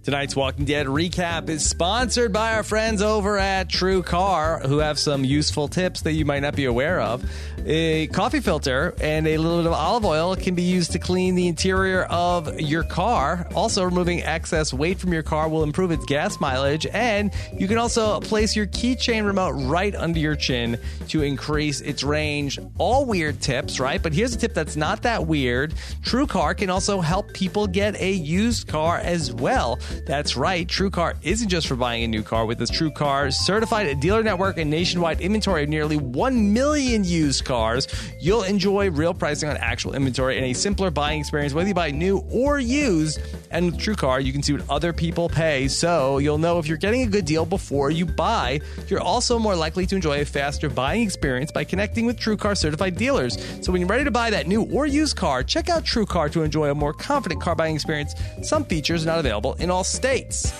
Tonight's Walking Dead recap is sponsored by our friends over at TrueCar, who have some useful tips that you might not be aware of. A coffee filter and a little bit of olive oil can be used to clean the interior of your car. Also, removing excess weight from your car will improve its gas mileage, and you can also place your keychain remote right under your chin to increase its range. All weird tips, right? But here's a tip that's not that weird. TrueCar can also help people get a used car as well. That's right, TrueCar isn't just for buying a new car. With this TrueCar certified dealer network and nationwide inventory of nearly 1 million used cars, you'll enjoy real pricing on actual inventory and a simpler buying experience, whether you buy new or used. And with TrueCar, you can see what other people pay, so you'll know if you're getting a good deal before you buy. You're also more likely to enjoy a faster buying experience by connecting with TrueCar certified dealers. So when you're ready to buy that new or used car, check out TrueCar to enjoy a more confident car buying experience. Some features are not available in all states.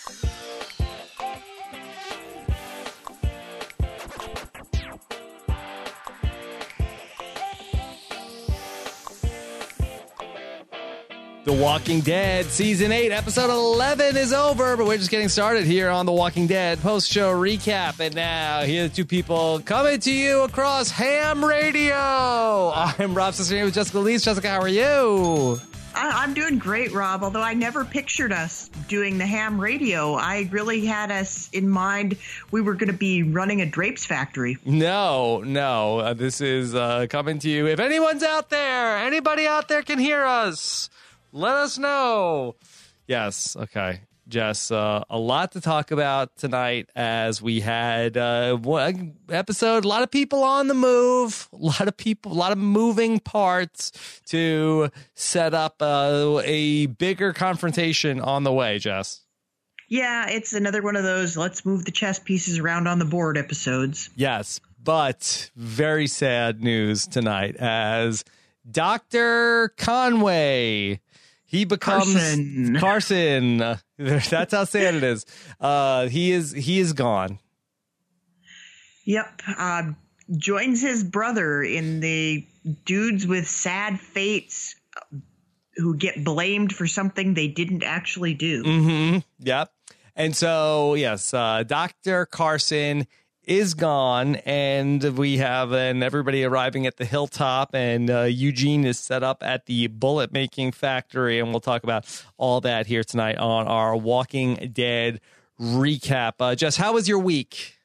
The Walking Dead Season 8, Episode 11 is over, but we're just getting started here on The Walking Dead post-show recap. And now, here are the two people coming to you across Ham Radio. I'm Rob Cicero with Jessica Lees. Jessica, how are you? I'm doing great, Rob, although I never pictured us doing the ham radio. I really had us in mind we were going to be running a drapes factory. No. This is coming to you. If anyone's out there, anybody out there can hear us, let us know. Yes, okay. Jess, a lot to talk about tonight as we had one episode, a lot of people on the move, a lot of moving parts to set up a bigger confrontation on the way, Jess. Yeah, it's another one of those let's move the chess pieces around on the board episodes. Yes, but very sad news tonight as Dr. Conway, he becomes Carson. That's how sad it is. He is gone. Yep. Joins his brother in the dudes with sad fates who get blamed for something they didn't actually do. Mm-hmm. Yep. And so, yes, Dr. Carson is gone, and we have everybody arriving at the hilltop, and Eugene is set up at the bullet making factory, and we'll talk about all that here tonight on our Walking Dead recap. Jess, how was your week?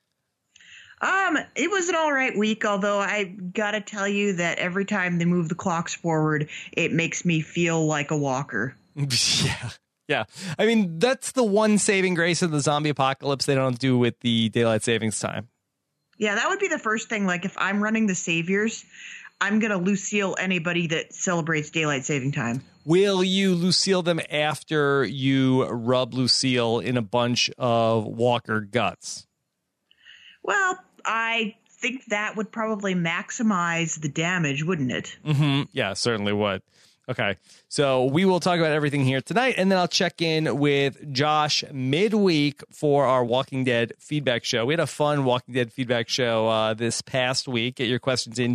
It was an all right week, although I gotta tell you that every time they move the clocks forward, it makes me feel like a walker. Yeah. I mean, that's the one saving grace of the zombie apocalypse they don't do with the daylight savings time. Yeah, that would be the first thing. Like, if I'm running the Saviors, I'm going to Lucille anybody that celebrates daylight saving time. Will you Lucille them after you rub Lucille in a bunch of Walker guts? Well, I think that would probably maximize the damage, wouldn't it? Mm-hmm. Yeah, certainly would. Okay, so we will talk about everything here tonight, and then I'll check in with Josh midweek for our Walking Dead feedback show. We had a fun Walking Dead feedback show this past week. Get your questions in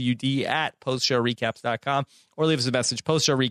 twd@postshowrecaps.com or leave us a message,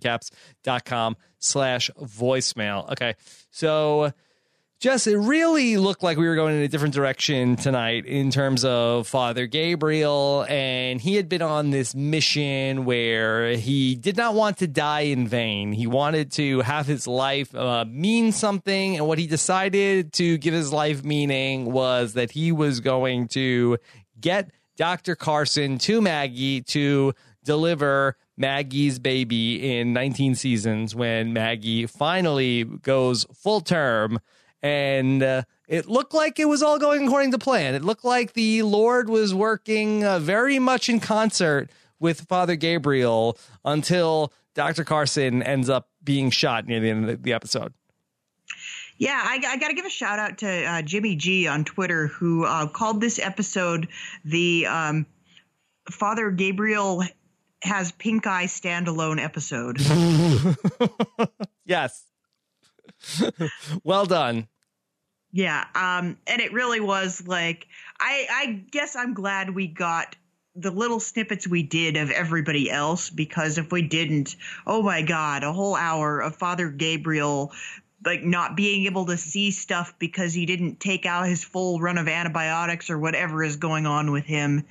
postshowrecaps.com/voicemail. Okay, so Jess, it really looked like we were going in a different direction tonight in terms of Father Gabriel, and he had been on this mission where he did not want to die in vain. He wanted to have his life mean something, and what he decided to give his life meaning was that he was going to get Dr. Carson to Maggie to deliver Maggie's baby in 19 seasons when Maggie finally goes full term. And it looked like it was all going according to plan. It looked like the Lord was working very much in concert with Father Gabriel until Dr. Carson ends up being shot near the end of the episode. Yeah, I got to give a shout out to Jimmy G on Twitter, who called this episode the Father Gabriel has pink eye standalone episode. Yes. Well done. Yeah. And it really was like, I guess I'm glad we got the little snippets we did of everybody else, because if we didn't, oh my God, a whole hour of Father Gabriel like not being able to see stuff because he didn't take out his full run of antibiotics or whatever is going on with him.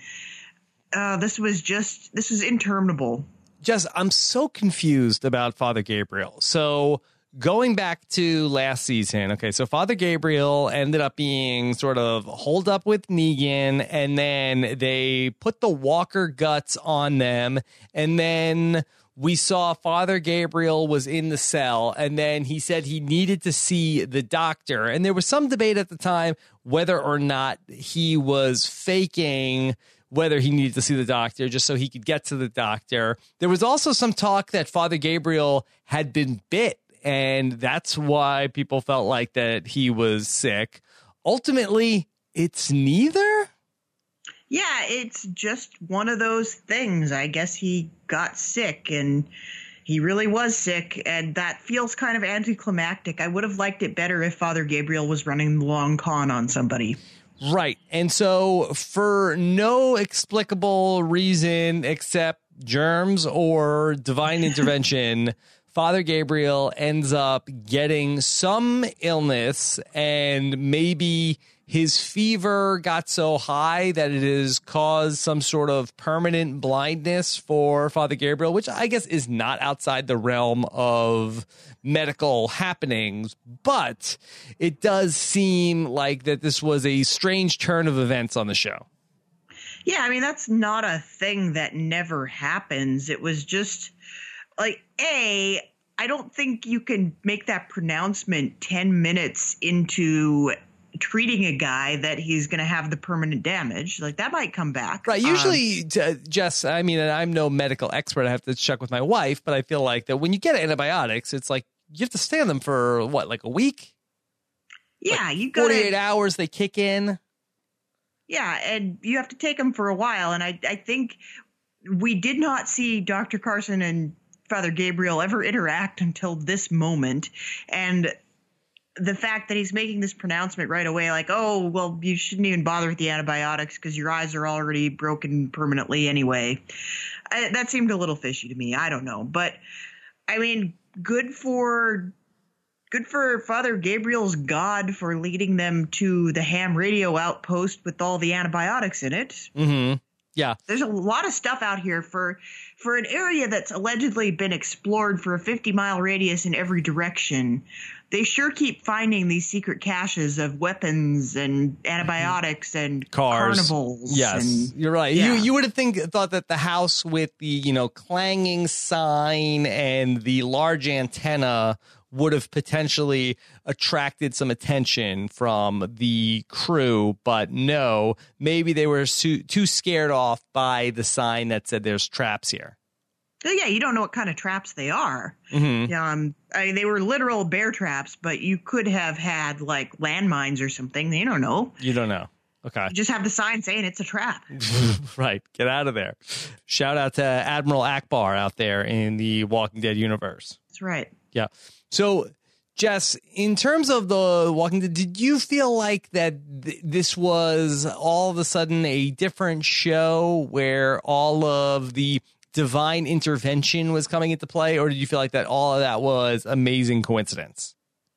This was interminable. Jess, I'm so confused about Father Gabriel. So going back to last season, okay, so Father Gabriel ended up being sort of holed up with Negan, and then they put the Walker guts on them, and then we saw Father Gabriel was in the cell, and then he said he needed to see the doctor. And there was some debate at the time whether or not he was faking whether he needed to see the doctor just so he could get to the doctor. There was also some talk that Father Gabriel had been bit, and that's why people felt like that he was sick. Ultimately, it's neither. Yeah, it's just one of those things. I guess he got sick, and he really was sick, and that feels kind of anticlimactic. I would have liked it better if Father Gabriel was running the long con on somebody. Right. And so for no explicable reason except germs or divine intervention, Father Gabriel ends up getting some illness, and maybe his fever got so high that it has caused some sort of permanent blindness for Father Gabriel, which I guess is not outside the realm of medical happenings. But it does seem like that this was a strange turn of events on the show. Yeah, I mean, that's not a thing that never happens. It was just like, I don't think you can make that pronouncement 10 minutes into treating a guy that he's going to have the permanent damage. Like, that might come back. Right. Usually, Jess, I mean, I'm no medical expert. I have to check with my wife, but I feel like that when you get antibiotics, it's like you have to stay on them for what, like a week? Yeah, like you got 48 hours, they kick in. Yeah, and you have to take them for a while. And I think we did not see Dr. Carson and Father Gabriel ever interact until this moment. And the fact that he's making this pronouncement right away, like, oh, well, you shouldn't even bother with the antibiotics because your eyes are already broken permanently anyway. That seemed a little fishy to me. I don't know. But, I mean, good for Father Gabriel's God for leading them to the ham radio outpost with all the antibiotics in it. Mm-hmm. Yeah. There's a lot of stuff out here for an area that's allegedly been explored for a 50-mile radius in every direction. They sure keep finding these secret caches of weapons and antibiotics and cars. Carnivals. Yes, and, you're right. Yeah. You would have thought that the house with the, clanging sign and the large antenna would have potentially attracted some attention from the crew, but no, maybe they were too scared off by the sign that said there's traps here. So yeah, you don't know what kind of traps they are. Mm-hmm. They were literal bear traps, but you could have had like landmines or something. You don't know. You don't know. Okay. You just have the sign saying it's a trap. Right. Get out of there. Shout out to Admiral Akbar out there in the Walking Dead universe. That's right. Yeah. So, Jess, in terms of the Walking Dead, did you feel like that this was all of a sudden a different show where all of the divine intervention was coming into play, or did you feel like that all of that was amazing coincidence?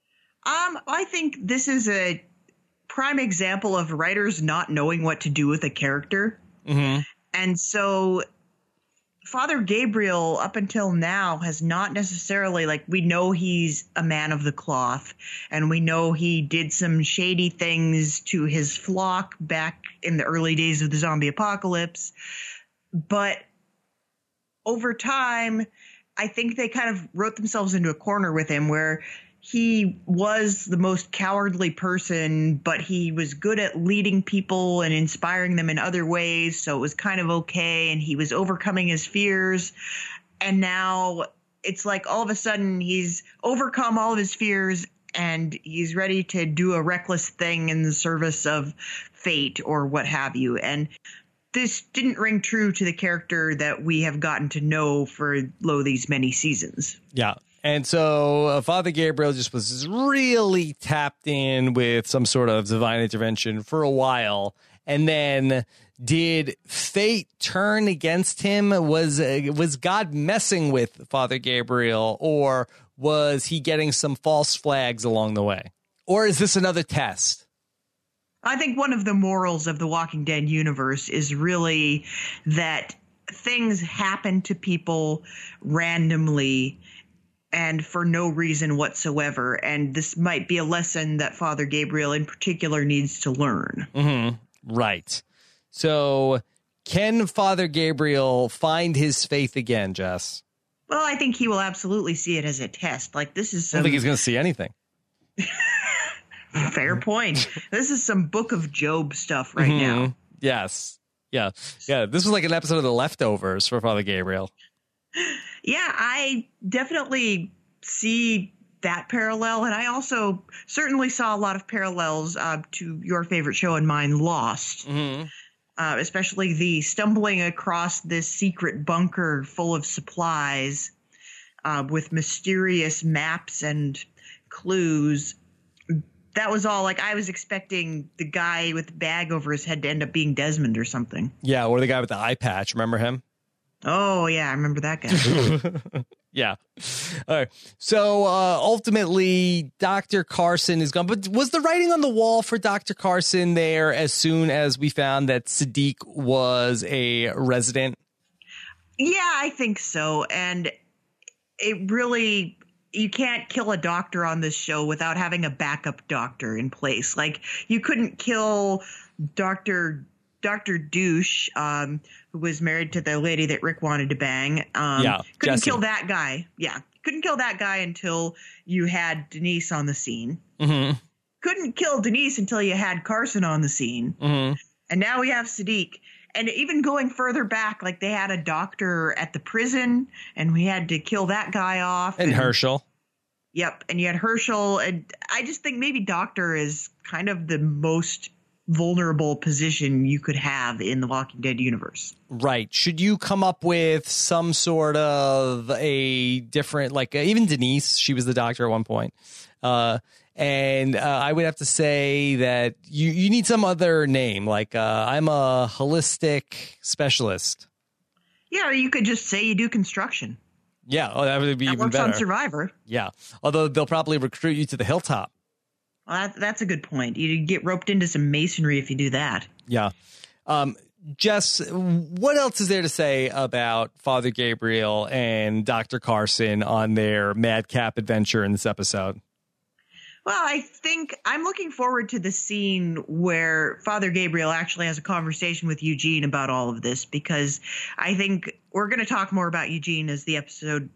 I think this is a prime example of writers not knowing what to do with a character. Mm-hmm. And so Father Gabriel, up until now, has not necessarily, like, we know he's a man of the cloth, and we know he did some shady things to his flock back in the early days of the zombie apocalypse. But over time, I think they kind of wrote themselves into a corner with him where he was the most cowardly person, but he was good at leading people and inspiring them in other ways. So it was kind of okay. And he was overcoming his fears. And now it's like all of a sudden he's overcome all of his fears and he's ready to do a reckless thing in the service of fate or what have you. And this didn't ring true to the character that we have gotten to know for these many seasons. Yeah. And so Father Gabriel just was really tapped in with some sort of divine intervention for a while. And then did fate turn against him? Was God messing with Father Gabriel, or was he getting some false flags along the way? Or is this another test? I think one of the morals of the Walking Dead universe is really that things happen to people randomly and for no reason whatsoever. And this might be a lesson that Father Gabriel in particular needs to learn. Mm-hmm. Right. So can Father Gabriel find his faith again, Jess? Well, I think he will absolutely see it as a test. Like, this is I don't think he's going to see anything. Fair point. This is some Book of Job stuff right now. Yes. Yeah. Yeah. This was like an episode of The Leftovers for Father Gabriel. Yeah, I definitely see that parallel. And I also certainly saw a lot of parallels to your favorite show and mine, Lost. Mm-hmm. Especially the stumbling across this secret bunker full of supplies with mysterious maps and clues. That was all. Like, I was expecting the guy with the bag over his head to end up being Desmond or something. Yeah, or the guy with the eye patch. Remember him? Oh, yeah, I remember that guy. Yeah. All right. So ultimately, Dr. Carson is gone. But was the writing on the wall for Dr. Carson there as soon as we found that Siddiq was a resident? Yeah, I think so. And it really, you can't kill a doctor on this show without having a backup doctor in place. Like, you couldn't kill Dr. Douche, who was married to the lady that Rick wanted to bang. Couldn't Jesse. kill that guy. Yeah. Couldn't kill that guy until you had Denise on the scene. Mm-hmm. Couldn't kill Denise until you had Carson on the scene. Mm-hmm. And now we have Siddiq. And even going further back, like, they had a doctor at the prison, and we had to kill that guy off. And Herschel. Yep. And you had Herschel. And I just think maybe doctor is kind of the most vulnerable position you could have in the Walking Dead universe. Right. Should you come up with some sort of a different, like even Denise, she was the doctor at one point. And I would have to say that you need some other name. Like I'm a holistic specialist. Yeah. Or you could just say you do construction. Yeah. Oh, that would be that even works better. on Survivor. Yeah. Although they'll probably recruit you to the Hilltop. Well, that's a good point. You get roped into some masonry if you do that. Yeah. Jess, what else is there to say about Father Gabriel and Dr. Carson on their madcap adventure in this episode? Well, I think I'm looking forward to the scene where Father Gabriel actually has a conversation with Eugene about all of this, because I think we're going to talk more about Eugene as we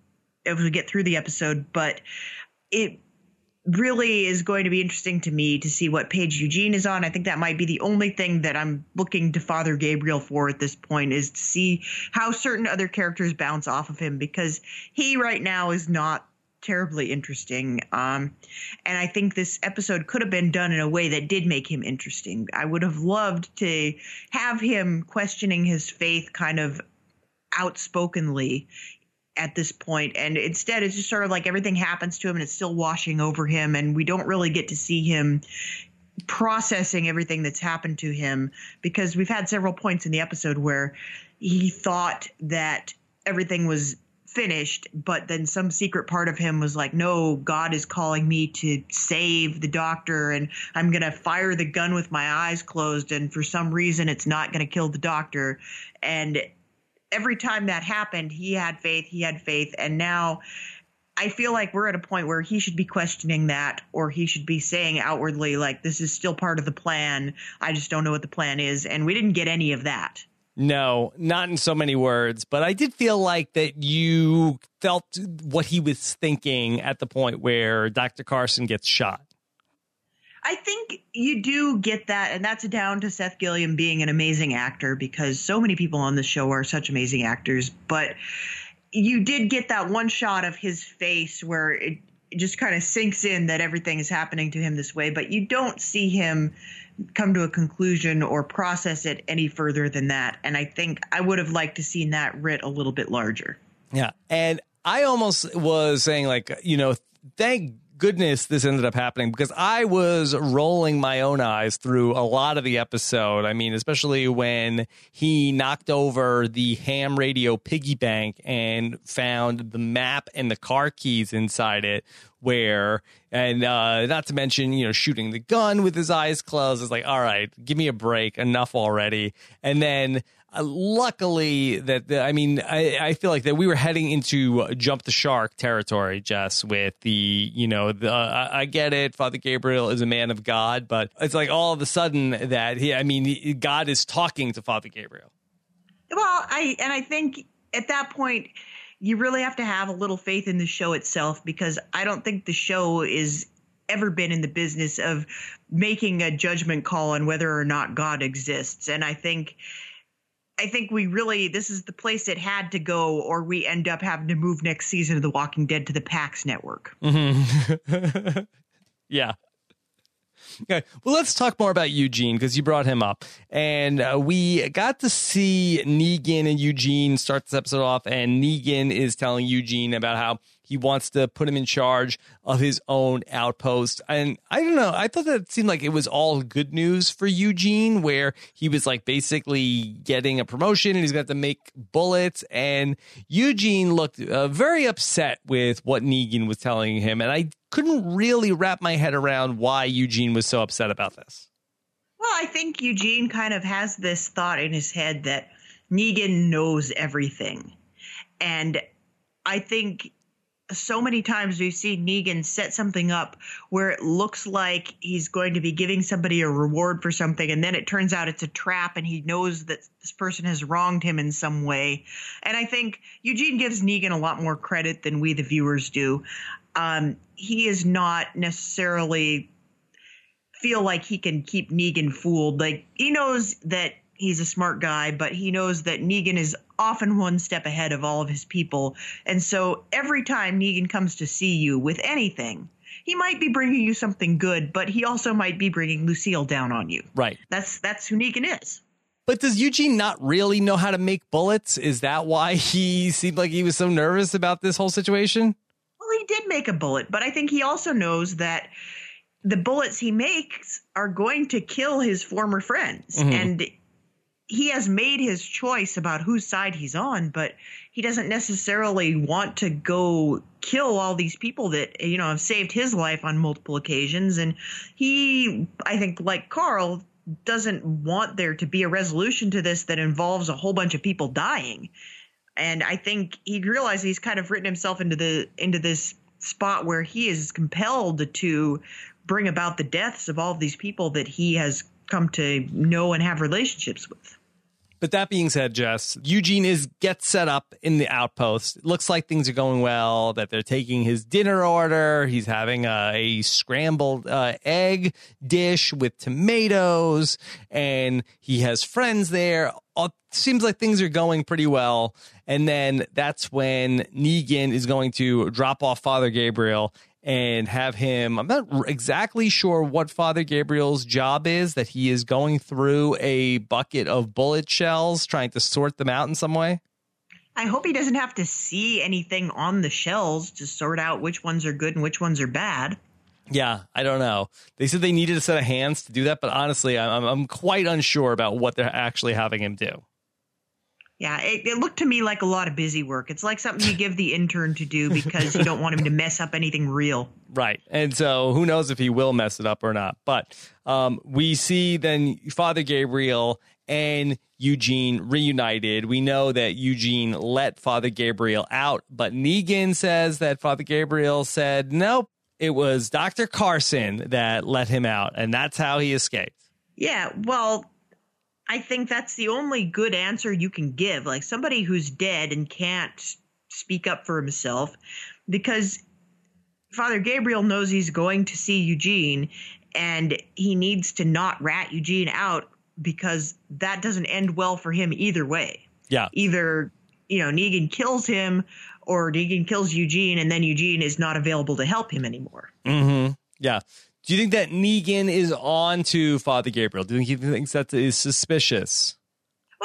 get through the episode, but it really is going to be interesting to me to see what page Eugene is on. I think that might be the only thing that I'm looking to Father Gabriel for at this point, is to see how certain other characters bounce off of him, because he right now is not terribly interesting. And I think this episode could have been done in a way that did make him interesting. I would have loved to have him questioning his faith kind of outspokenly at this point, and instead it's just sort of like everything happens to him and it's still washing over him, and we don't really get to see him processing everything that's happened to him, because we've had several points in the episode where he thought that everything was finished, but then some secret part of him was like, no, God is calling me to save the doctor, and I'm going to fire the gun with my eyes closed, and for some reason it's not going to kill the doctor. And every time that happened, he had faith, and now I feel like we're at a point where he should be questioning that, or he should be saying outwardly, like, this is still part of the plan, I just don't know what the plan is, and we didn't get any of that. No, not in so many words, but I did feel like that you felt what he was thinking at the point where Dr. Carson gets shot. I think you do get that, and that's down to Seth Gilliam being an amazing actor, because so many people on this show are such amazing actors. But you did get that one shot of his face where it just kind of sinks in that everything is happening to him this way, but you don't see him come to a conclusion or process it any further than that. And I think I would have liked to seen that writ a little bit larger. Yeah, and I almost was saying, like, thank goodness this ended up happening, because I was rolling my own eyes through a lot of the episode. I mean, especially when he knocked over the ham radio piggy bank and found the map and the car keys inside it, and not to mention, shooting the gun with his eyes closed. It's like, all right, give me a break. Enough already. And then luckily I feel like that we were heading into jump the shark territory, Jess, with I get it. Father Gabriel is a man of God, but it's like all of a sudden that God is talking to Father Gabriel. Well, I think at that point, you really have to have a little faith in the show itself, because I don't think the show is ever been in the business of making a judgment call on whether or not God exists. And I think this is the place it had to go, or we end up having to move next season of The Walking Dead to the PAX network. Mm-hmm. Yeah. Okay, well, let's talk more about Eugene, because you brought him up. And we got to see Negan and Eugene start this episode off, and Negan is telling Eugene about how he wants to put him in charge of his own outpost. And I don't know, I thought that it seemed like it was all good news for Eugene, where he was like basically getting a promotion and he's got to make bullets. And Eugene looked very upset with what Negan was telling him. And I couldn't really wrap my head around why Eugene was so upset about this. Well, I think Eugene kind of has this thought in his head that Negan knows everything. And I think so many times we've seen Negan set something up where it looks like he's going to be giving somebody a reward for something, and then it turns out it's a trap, and he knows that this person has wronged him in some way. And I think Eugene gives Negan a lot more credit than we, the viewers, do. He is not necessarily feel like he can keep Negan fooled. Like, he knows that he's a smart guy, but he knows that Negan is often one step ahead of all of his people. And so every time Negan comes to see you with anything, he might be bringing you something good, but he also might be bringing Lucille down on you. Right. That's who Negan is. But does Eugene not really know how to make bullets? Is that why he seemed like he was so nervous about this whole situation? Well, he did make a bullet, but I think he also knows that the bullets he makes are going to kill his former friends. Mm-hmm. And he has made his choice about whose side he's on, but he doesn't necessarily want to go kill all these people that, have saved his life on multiple occasions. And he, I think, like Carl, doesn't want there to be a resolution to this that involves a whole bunch of people dying. And I think he realized he's kind of written himself into this spot where he is compelled to bring about the deaths of all of these people that he has come to know and have relationships with. But that being said, Jess, Eugene gets set up in the outpost. It looks like things are going well, that they're taking his dinner order. He's having a scrambled egg dish with tomatoes, and he has friends there. Seems like things are going pretty well. And then that's when Negan is going to drop off Father Gabriel and have him, I'm not exactly sure what Father Gabriel's job is, that he is going through a bucket of bullet shells, trying to sort them out in some way. I hope he doesn't have to see anything on the shells to sort out which ones are good and which ones are bad. Yeah, I don't know. They said they needed a set of hands to do that, but honestly, I'm quite unsure about what they're actually having him do. Yeah, it looked to me like a lot of busy work. It's like something you give the intern to do because you don't want him to mess up anything real. Right. And so who knows if he will mess it up or not. But we see then Father Gabriel and Eugene reunited. We know that Eugene let Father Gabriel out, but Negan says that Father Gabriel said, nope, it was Dr. Carson that let him out, and that's how he escaped. Yeah, well, I think that's the only good answer you can give, like somebody who's dead and can't speak up for himself, because Father Gabriel knows he's going to see Eugene and he needs to not rat Eugene out, because that doesn't end well for him either way. Yeah. Either, Negan kills him or Negan kills Eugene and then Eugene is not available to help him anymore. Mm-hmm. Yeah. Do you think that Negan is on to Father Gabriel? Do you think he thinks that is suspicious? Well,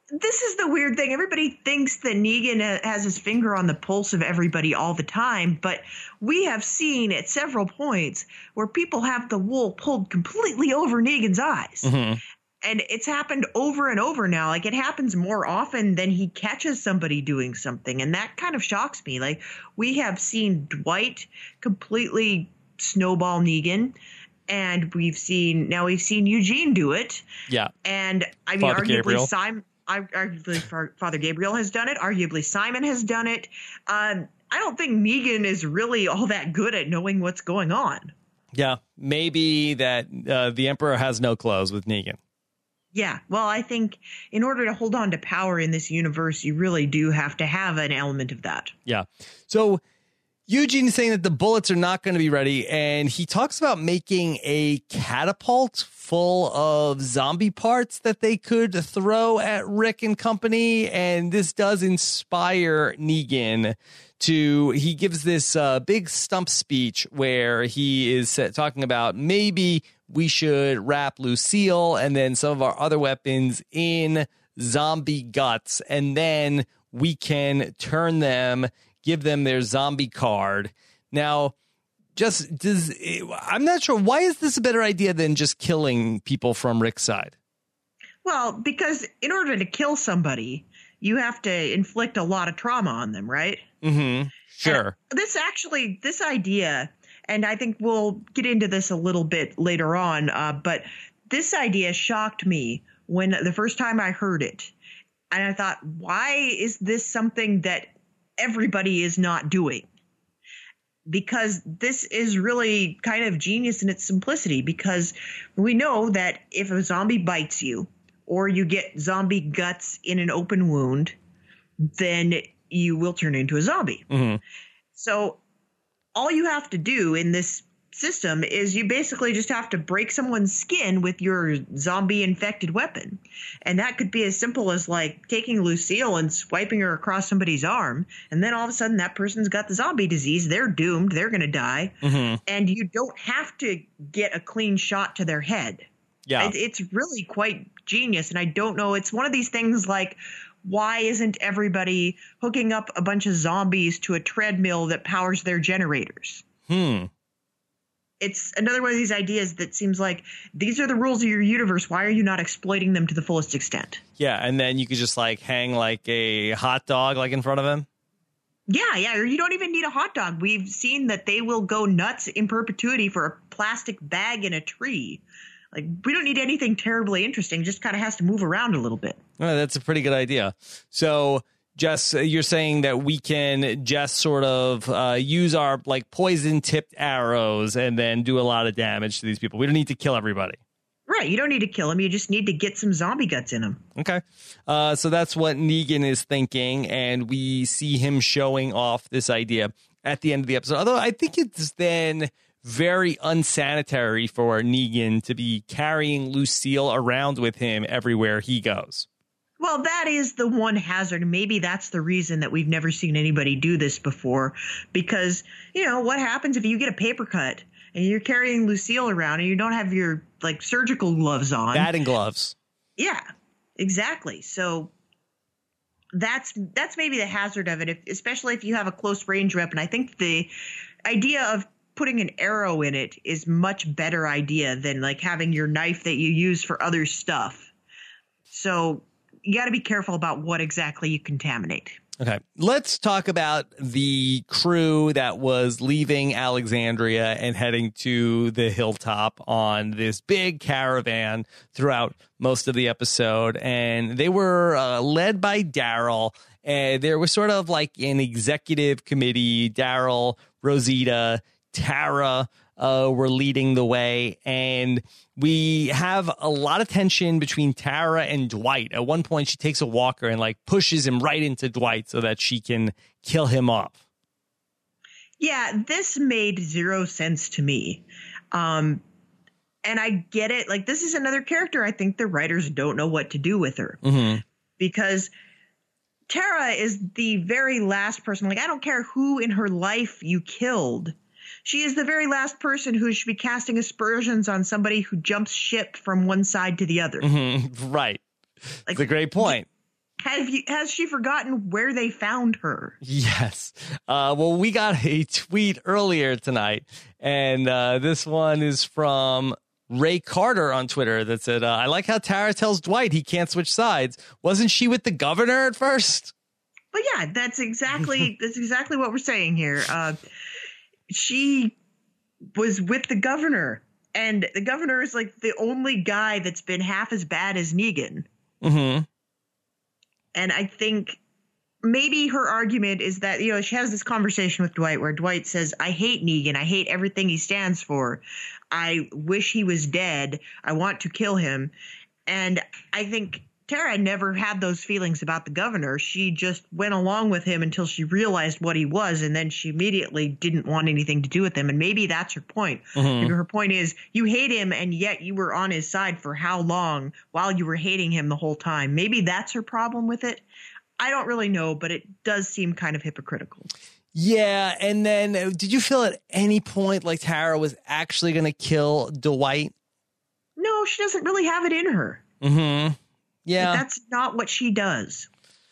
this is the weird thing. Everybody thinks that Negan has his finger on the pulse of everybody all the time, but we have seen at several points where people have the wool pulled completely over Negan's eyes. Mm-hmm. And it's happened over and over now. Like, it happens more often than he catches somebody doing something. And that kind of shocks me. Like, we have seen Dwight completely snowball Negan. And we've seen Eugene do it. Yeah. And I mean, Father arguably Gabriel. Arguably Father Gabriel has done it. Arguably Simon has done it. I don't think Negan is really all that good at knowing what's going on. Yeah, maybe that the Emperor has no clothes with Negan. Yeah, well, I think in order to hold on to power in this universe, you really do have to have an element of that. Yeah. So Eugene is saying that the bullets are not going to be ready, and he talks about making a catapult full of zombie parts that they could throw at Rick and company, and this does inspire Negan to, he gives this big stump speech where he is talking about maybe we should wrap Lucille and then some of our other weapons in zombie guts, and then we can turn them, give them their zombie card. Now, I'm not sure, why is this a better idea than just killing people from Rick's side? Well, because in order to kill somebody, you have to inflict a lot of trauma on them, right? Mm-hmm. Sure. And this idea, and I think we'll get into this a little bit later on, but this idea shocked me when the first time I heard it. And I thought, why is this something that everybody is not doing? Because this is really kind of genius in its simplicity, because we know that if a zombie bites you or you get zombie guts in an open wound, then you will turn into a zombie. Mm-hmm. So all you have to do in this system is you basically just have to break someone's skin with your zombie infected weapon. And that could be as simple as like taking Lucille and swiping her across somebody's arm. And then all of a sudden that person's got the zombie disease. They're doomed. They're going to die. Mm-hmm. And you don't have to get a clean shot to their head. Yeah. It's really quite genius. And I don't know. It's one of these things like, why isn't everybody hooking up a bunch of zombies to a treadmill that powers their generators? It's another one of these ideas that seems like these are the rules of your universe. Why are you not exploiting them to the fullest extent? Yeah, and then you could just like hang like a hot dog like in front of him. Yeah, or you don't even need a hot dog. We've seen that they will go nuts in perpetuity for a plastic bag in a tree. Like, we don't need anything terribly interesting. Just kind of has to move around a little bit. Oh, that's a pretty good idea. So, Jess, you're saying that we can just sort of use our like poison tipped arrows and then do a lot of damage to these people. We don't need to kill everybody. Right. You don't need to kill them. You just need to get some zombie guts in them. Okay. So that's what Negan is thinking. And we see him showing off this idea at the end of the episode. Although I think it's then very unsanitary for Negan to be carrying Lucille around with him everywhere he goes. Well, that is the one hazard. Maybe that's the reason that we've never seen anybody do this before. Because, you know, what happens if you get a paper cut and you're carrying Lucille around and you don't have your, like, surgical gloves on? Batting gloves. Yeah, exactly. So that's maybe the hazard of it, especially if you have a close range weapon. I think the idea of putting an arrow in it is much better idea than, like, having your knife that you use for other stuff. So you got to be careful about what exactly you contaminate. Okay, let's talk about the crew that was leaving Alexandria and heading to the hilltop on this big caravan throughout most of the episode. And they were led by Daryl. And there was sort of like an executive committee. Daryl, Rosita, Tara were leading the way, and we have a lot of tension between Tara and Dwight. At one point, she takes a walker and like pushes him right into Dwight so that she can kill him off. Yeah, this made zero sense to me. And I get it. Like, this is another character I think the writers don't know what to do with her. Mm-hmm. Because Tara is the very last person. Like, I don't care who in her life you killed. She is the very last person who should be casting aspersions on somebody who jumps ship from one side to the other. Mm-hmm. Right. Like, It's a great point. Has she forgotten where they found her? Yes. Well, we got a tweet earlier tonight, and this one is from Ray Carter on Twitter that said, I like how Tara tells Dwight he can't switch sides. Wasn't she with the governor at first? But yeah, that's exactly what we're saying here. She was with the governor, and the governor is like the only guy that's been half as bad as Negan. Mm-hmm. And I think maybe her argument is that, you know, she has this conversation with Dwight where Dwight says, I hate Negan. I hate everything he stands for. I wish he was dead. I want to kill him. And I think Tara never had those feelings about the governor. She just went along with him until she realized what he was, and then she immediately didn't want anything to do with him. And maybe that's her point. Mm-hmm. Maybe her point is you hate him, and yet you were on his side for how long while you were hating him the whole time. Maybe that's her problem with it. I don't really know, but it does seem kind of hypocritical. Yeah, and then did you feel at any point like Tara was actually going to kill Dwight? No, she doesn't really have it in her. Mm-hmm. Yeah. But that's not what she does.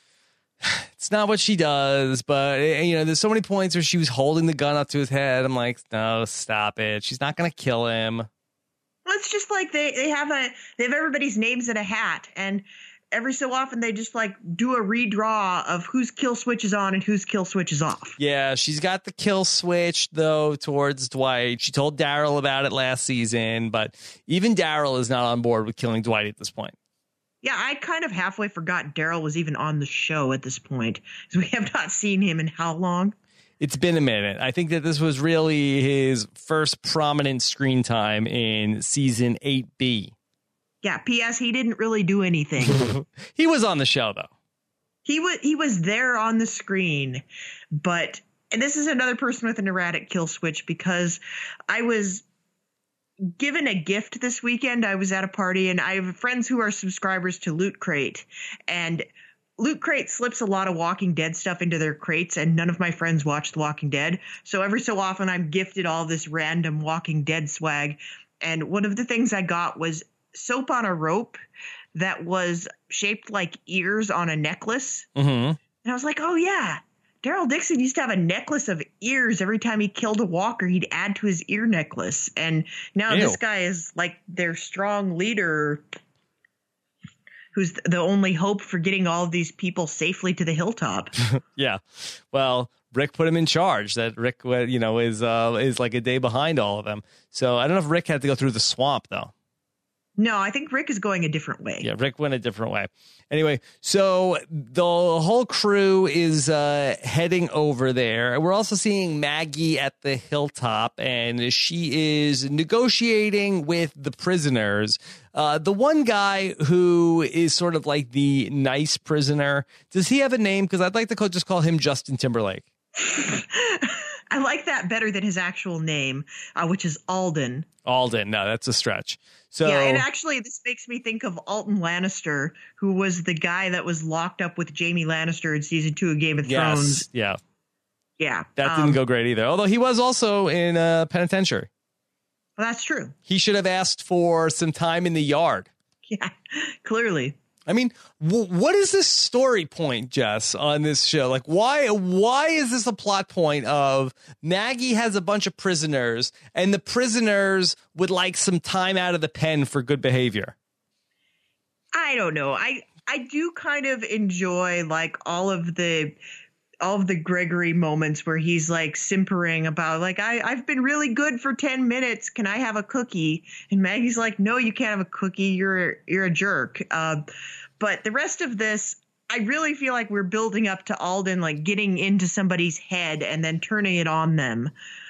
It's not what she does, but, you know, there's so many points where she was holding the gun up to his head. I'm like, no, stop it. She's not going to kill him. Well, it's just like they have everybody's names in a hat, and every so often they just like do a redraw of whose kill switch is on and whose kill switch is off. Yeah, she's got the kill switch, though, towards Dwight. She told Daryl about it last season, but even Daryl is not on board with killing Dwight at this point. Yeah, I kind of halfway forgot Daryl was even on the show at this point, because we have not seen him in how long? It's been a minute. I think that this was really his first prominent screen time in season 8B. Yeah, P.S. he didn't really do anything. He was on the show, though. He was there on the screen, but and this is another person with an erratic kill switch, because I was given a gift this weekend. I was at a party, and I have friends who are subscribers to Loot Crate, and Loot Crate slips a lot of Walking Dead stuff into their crates, and none of my friends watch The Walking Dead. So every so often I'm gifted all this random Walking Dead swag. And one of the things I got was soap on a rope that was shaped like ears on a necklace. Mm-hmm. And I was like, oh, yeah. Daryl Dixon used to have a necklace of ears every time he killed a walker. He'd add to his ear necklace. And now this guy is like their strong leader who's the only hope for getting all of these people safely to the hilltop. Yeah. Well, Rick put him in charge. That Rick, you know, is like a day behind all of them. So I don't know if Rick had to go through the swamp, though. No, I think Rick is going a different way. Yeah, Rick went a different way. Anyway, so the whole crew is heading over there. We're also seeing Maggie at the hilltop, and she is negotiating with the prisoners. The one guy who is sort of like the nice prisoner, does he have a name? Because I'd like to just call him Justin Timberlake. I like that better than his actual name, which is Alden. Alden, no, that's a stretch. So yeah, and actually this makes me think of Alton Lannister, who was the guy that was locked up with Jaime Lannister in season 2 of Game of Thrones. Yeah. Yeah. That didn't go great either. Although he was also in a penitentiary. Well, that's true. He should have asked for some time in the yard. Yeah, clearly. I mean, what is this story point, Jess, on this show? Like, why is this a plot point of Maggie has a bunch of prisoners and the prisoners would like some time out of the pen for good behavior? I don't know. I do kind of enjoy like all of the Gregory moments where he's like simpering about like, I've been really good for 10 minutes. Can I have a cookie? And Maggie's like, no, you can't have a cookie. You're a jerk. But the rest of this, I really feel like we're building up to Alden, like getting into somebody's head and then turning it on them.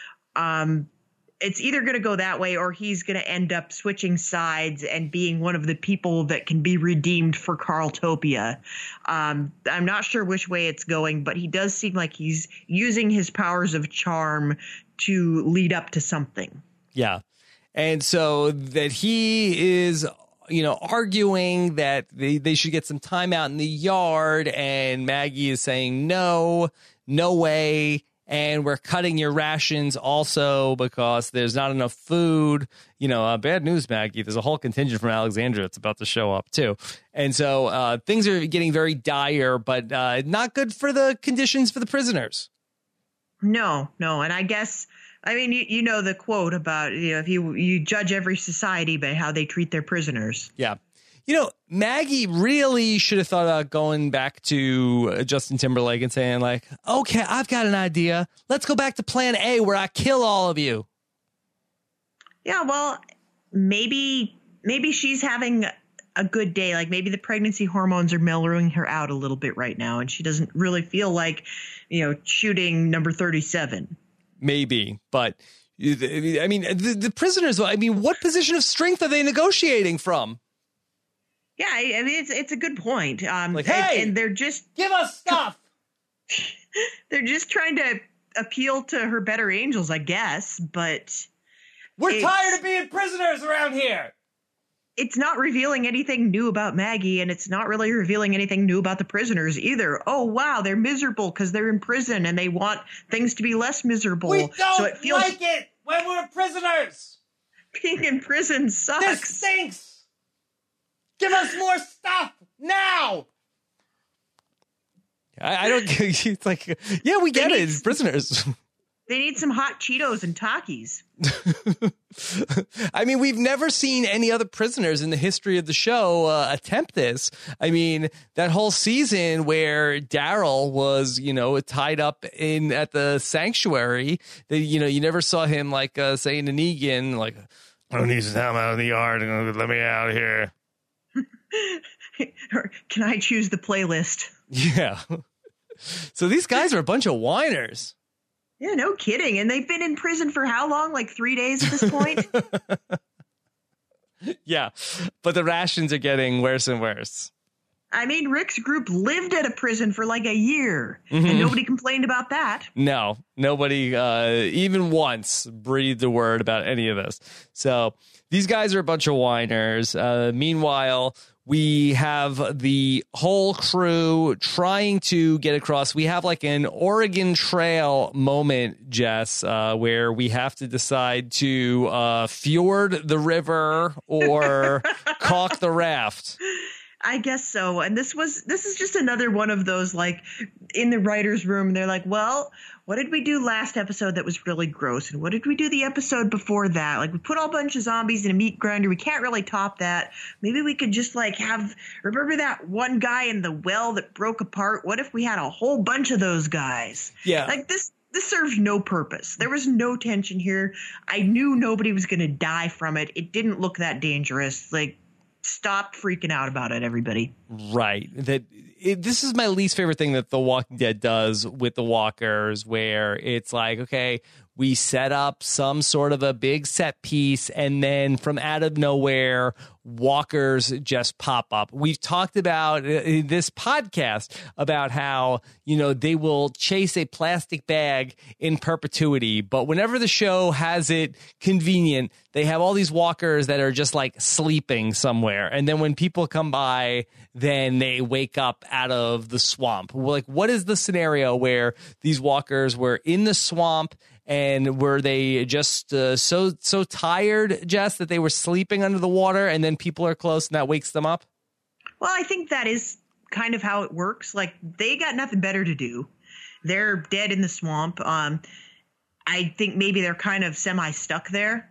It's either going to go that way or he's going to end up switching sides and being one of the people that can be redeemed for Carltopia. I'm not sure which way it's going, but he does seem like he's using his powers of charm to lead up to something. Yeah. And so that he is, you know, arguing that they should get some time out in the yard, and Maggie is saying, no way. and we're cutting your rations also because there's not enough food. Bad news, Maggie. There's a whole contingent from Alexandria that's about to show up, too. And so things are getting very dire, but not good for the conditions for the prisoners. No. And I guess, you know the quote about, if you judge every society by how they treat their prisoners. Yeah. Maggie really should have thought about going back to Justin Timberlake and saying, like, okay, I've got an idea. Let's go back to plan A where I kill all of you. Yeah, well, maybe she's having a good day. Like maybe the pregnancy hormones are mellowing her out a little bit right now, and she doesn't really feel like, shooting number 37. Maybe, but the prisoners, what position of strength are they negotiating from? Yeah, it's a good point. Hey, and they're just give us stuff. They're just trying to appeal to her better angels, I guess. But we're tired of being prisoners around here. It's not revealing anything new about Maggie, and it's not really revealing anything new about the prisoners either. Oh wow, they're miserable because they're in prison, and they want things to be less miserable. We don't like it when we're prisoners. Being in prison sucks. This stinks. Give us more stuff now. I don't get it's like, yeah, we get it. It's prisoners. They need some hot Cheetos and Takis. We've never seen any other prisoners in the history of the show attempt this. That whole season where Daryl was, tied up at the sanctuary, that, you never saw him saying to Negan, like, I need some time out of the yard and let me out of here. Or can I choose the playlist? Yeah. So these guys are a bunch of whiners. Yeah, no kidding. And they've been in prison for how long? Like 3 days at this point? Yeah. But the rations are getting worse and worse. Rick's group lived at a prison for like a year, and nobody complained about that. No, nobody even once breathed a word about any of this. So these guys are a bunch of whiners. Meanwhile, we have the whole crew trying to get across. We have like an Oregon Trail moment, Jess, where we have to decide to fjord the river or caulk the raft. I guess so. And this is just another one of those, like, in the writer's room, they're like, well, what did we do last episode that was really gross? And what did we do the episode before that? Like, we put a whole bunch of zombies in a meat grinder. We can't really top that. Maybe we could just, remember that one guy in the well that broke apart? What if we had a whole bunch of those guys? Yeah. Like, this serves no purpose. There was no tension here. I knew nobody was going to die from it. It didn't look that dangerous. Like, stop freaking out about it, everybody. Right. This is my least favorite thing that The Walking Dead does with the walkers, where it's like, okay, we set up some sort of a big set piece, and then from out of nowhere, walkers just pop up. We've talked about in this podcast about how, they will chase a plastic bag in perpetuity, but whenever the show has it convenient, they have all these walkers that are just like sleeping somewhere. And then when people come by, then they wake up out of the swamp. Like, what is the scenario where these walkers were in the swamp? And were they just so tired, Jess, that they were sleeping under the water, and then people are close and that wakes them up? Well, I think that is kind of how it works. Like, they got nothing better to do. They're dead in the swamp. I think maybe they're kind of semi-stuck there,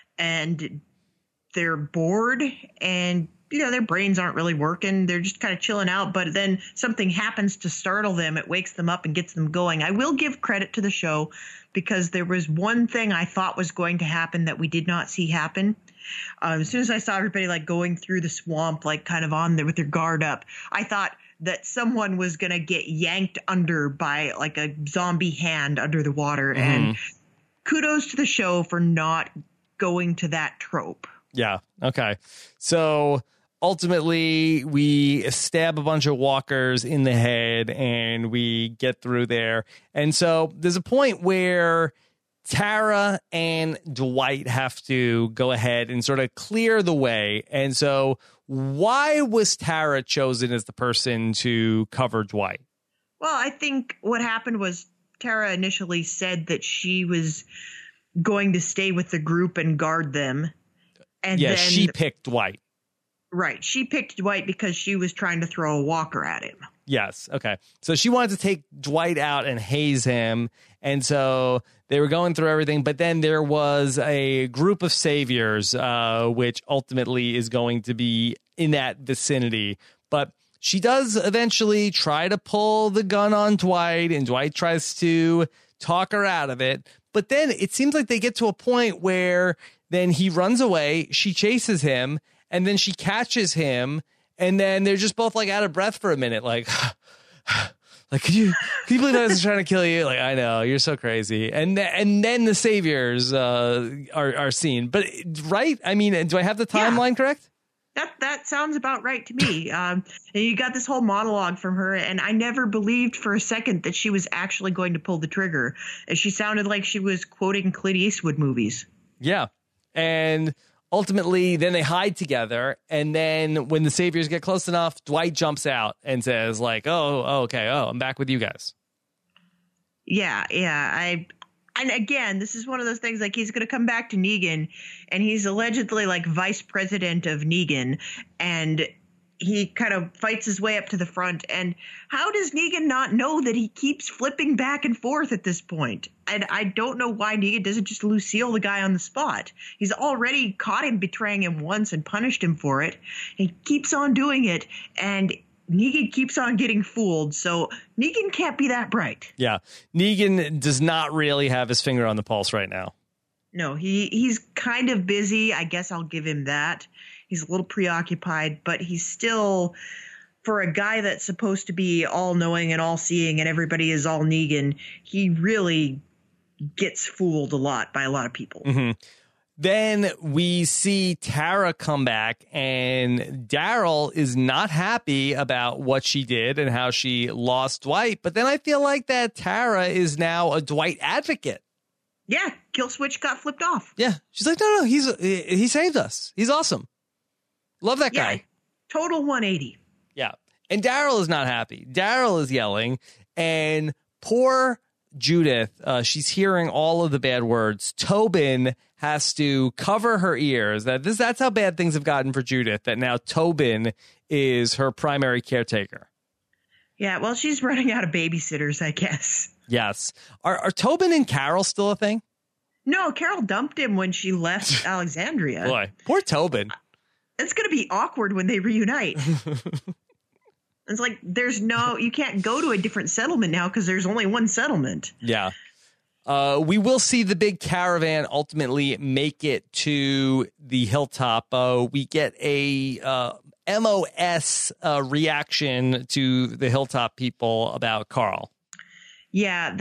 and they're bored, and their brains aren't really working. They're just kind of chilling out, but then something happens to startle them. It wakes them up and gets them going. I will give credit to the show because there was one thing I thought was going to happen that we did not see happen. As soon as I saw everybody going through the swamp, kind of on there with their guard up, I thought that someone was going to get yanked under by a zombie hand under the water. Mm-hmm. And kudos to the show for not going to that trope. Yeah. Okay. So ultimately, we stab a bunch of walkers in the head and we get through there. And so there's a point where Tara and Dwight have to go ahead and sort of clear the way. And so why was Tara chosen as the person to cover Dwight? Well, I think what happened was Tara initially said that she was going to stay with the group and guard them. And yeah, then, she picked Dwight. Right. She picked Dwight because she was trying to throw a walker at him. Yes. Okay. So she wanted to take Dwight out and haze him. And so they were going through everything. But then there was a group of saviors, which ultimately is going to be in that vicinity. But she does eventually try to pull the gun on Dwight, and Dwight tries to talk her out of it. But then it seems like they get to a point where then he runs away. She chases him, and then she catches him. And then they're just both like out of breath for a minute. Like, can you believe I was trying to kill you? Like, I know, you're so crazy. And then the saviors are seen. But right? I mean, do I have the timeline correct? That sounds about right to me. And you got this whole monologue from her, and I never believed for a second that she was actually going to pull the trigger. And she sounded like she was quoting Clint Eastwood movies. Yeah. And ultimately, then they hide together, and then when the saviors get close enough, Dwight jumps out and says, like, okay, I'm back with you guys. Yeah. And again, this is one of those things, like, he's going to come back to Negan, and he's allegedly, like, vice president of Negan, and he kind of fights his way up to the front. And how does Negan not know that he keeps flipping back and forth at this point? And I don't know why Negan doesn't just Lucille the guy on the spot. He's already caught him betraying him once and punished him for it. He keeps on doing it, and Negan keeps on getting fooled. So Negan can't be that bright. Yeah. Negan does not really have his finger on the pulse right now. No, he's kind of busy. I guess I'll give him that. He's a little preoccupied, but he's still, for a guy that's supposed to be all-knowing and all-seeing and everybody is all Negan, he really gets fooled a lot by a lot of people. Mm-hmm. Then we see Tara come back, and Daryl is not happy about what she did and how she lost Dwight. But then I feel like that Tara is now a Dwight advocate. Yeah, kill switch got flipped off. Yeah, she's like, no, he saved us. He's awesome. Love that guy. Total 180. Yeah. And Daryl is not happy. Daryl is yelling, and poor Judith, she's hearing all of the bad words. Tobin has to cover her ears. That's how bad things have gotten for Judith, that now Tobin is her primary caretaker. Yeah, well, she's running out of babysitters, I guess. Yes. Are Tobin and Carol still a thing? No, Carol dumped him when she left Alexandria. Boy, poor Tobin. It's going to be awkward when they reunite. It's like you can't go to a different settlement now because there's only one settlement. Yeah. We will see the big caravan ultimately make it to the hilltop. We get a MOS reaction to the hilltop people about Carl. Yeah,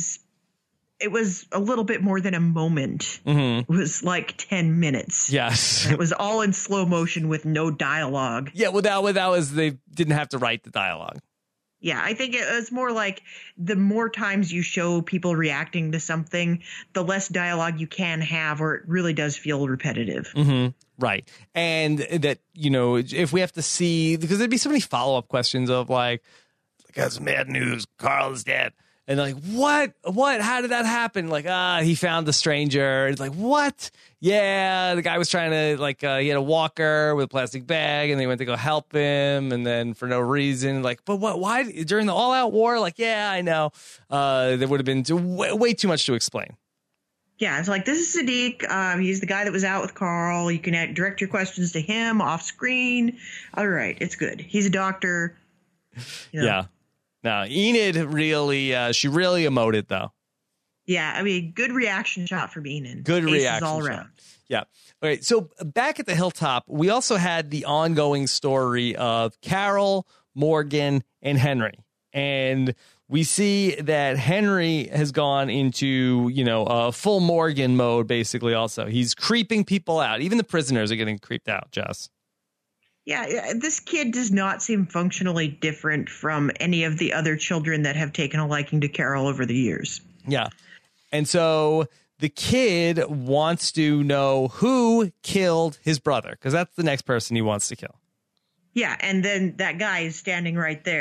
it was a little bit more than a moment. Mm-hmm. It was like 10 minutes. Yes. It was all in slow motion with no dialogue. Yeah, that was they didn't have to write the dialogue. Yeah, I think it was more like the more times you show people reacting to something, the less dialogue you can have, or it really does feel repetitive. Mm-hmm. Right. And that, if we have to see, because there'd be so many follow-up questions of like, got some bad news, Carl is dead. And like, what? How did that happen? Like, he found the stranger. It's like, what? Yeah, the guy was trying to, like, he had a walker with a plastic bag, and they went to go help him, and then for no reason, like, but what? Why? During the all-out war? Like, yeah, I know. There would have been way too much to explain. Yeah, it's like, this is Sadiq. He's the guy that was out with Carl. You can direct your questions to him off screen. All right, it's good. He's a doctor. Yeah. No, Enid really, she really emoted, though. Yeah, I mean, good reaction shot from Enid. Good Aces reaction all shot. around. Yeah. All right, so back at the hilltop, we also had the ongoing story of Carol, Morgan, and Henry. And we see that Henry has gone into, full Morgan mode, basically, also. He's creeping people out. Even the prisoners are getting creeped out, Jess. Yeah, this kid does not seem functionally different from any of the other children that have taken a liking to Carol over the years. Yeah. And so the kid wants to know who killed his brother, because that's the next person he wants to kill. Yeah, and then that guy is standing right there.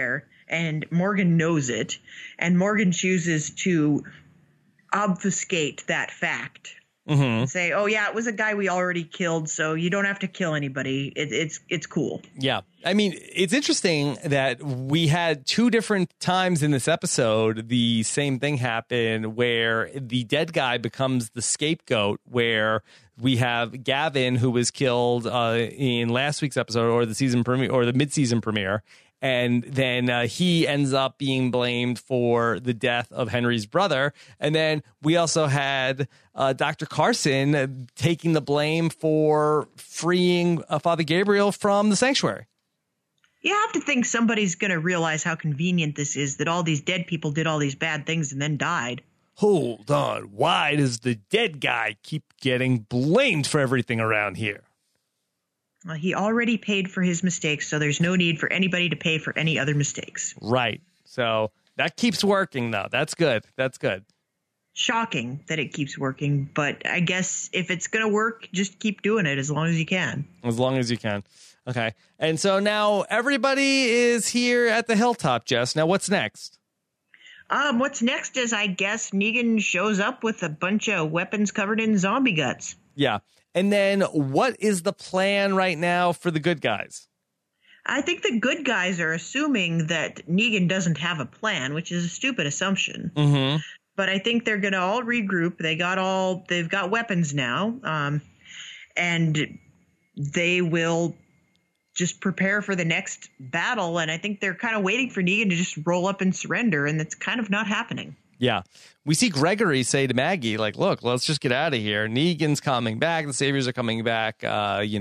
and Morgan knows it, and Morgan chooses to obfuscate that fact. And say, oh, yeah, it was a guy we already killed, so you don't have to kill anybody. It's cool. Yeah. I mean, it's interesting that we had two different times in this episode the same thing happen where the dead guy becomes the scapegoat, where we have Gavin, who was killed in last week's episode or the season premiere or the mid-season premiere. And then he ends up being blamed for the death of Henry's brother. And then we also had Dr. Carson taking the blame for freeing Father Gabriel from the sanctuary. You have to think somebody's going to realize how convenient this is, that all these dead people did all these bad things and then died. Hold on. Why does the dead guy keep getting blamed for everything around here? Well, he already paid for his mistakes, so there's no need for anybody to pay for any other mistakes. Right. So that keeps working, though. That's good. That's good. Shocking that it keeps working, but I guess if it's going to work, just keep doing it as long as you can. As long as you can. Okay. And so now everybody is here at the hilltop, Jess. Now what's next? What's next is, I guess, Negan shows up with a bunch of weapons covered in zombie guts. Yeah. And then what is the plan right now for the good guys? I think the good guys are assuming that Negan doesn't have a plan, which is a stupid assumption. Mm-hmm. But I think they're going to all regroup. They've got weapons now. And they will just prepare for the next battle. And I think they're kind of waiting for Negan to just roll up and surrender. And that's kind of not happening. Yeah. We see Gregory say to Maggie, like, look, let's just get out of here. Negan's coming back. The Saviors are coming back. Take